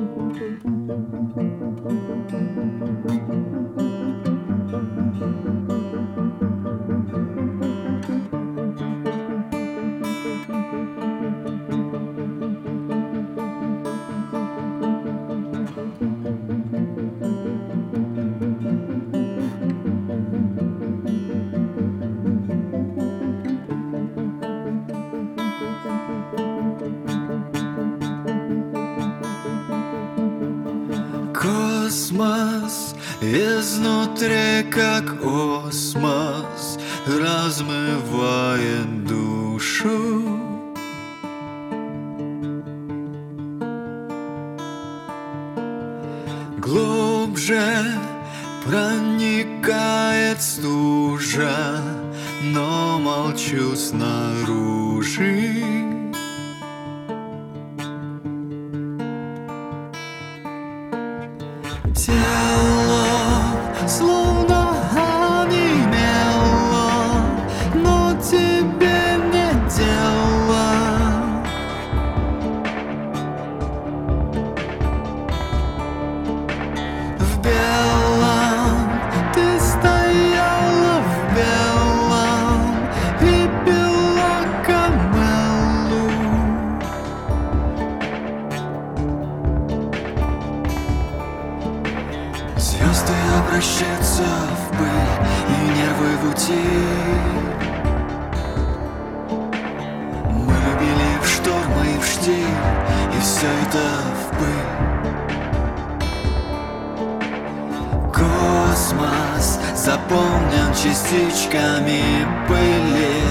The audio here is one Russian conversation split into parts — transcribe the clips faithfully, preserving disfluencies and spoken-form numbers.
Космос изнутри, как осмос, размывает душу. Глубже проникает стужа, но молчу снаружи. Тело словно онемело, но тебе не дело. В белом ты стояла, в белом и пила камелу. Звезды обращаются в пыль, и нервы в утиль. Мы любили в штормы и в штиль, и все это в пыль. Космос заполнен частичками пыли.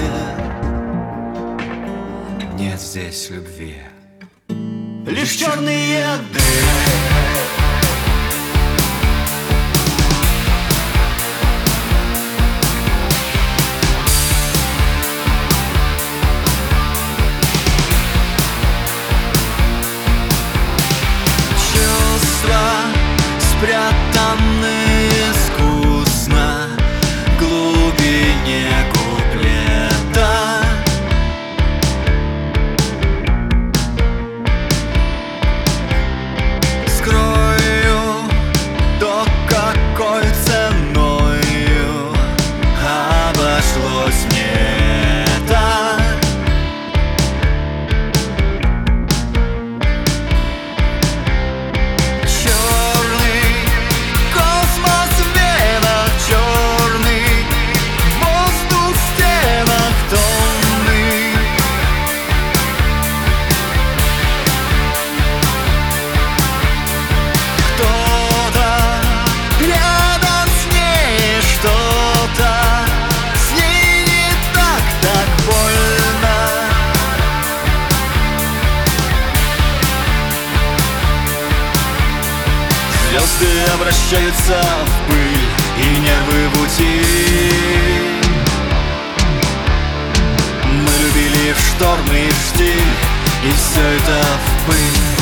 Нет здесь любви, лишь черные дыры. Спрятаны искусно в глубине куплета. Скрою, то какой ценою обошлось мне это. Звезды обращаются в пыль, и нервы в утиль. Мы любили в штормы и в штиль, и все это в пыль.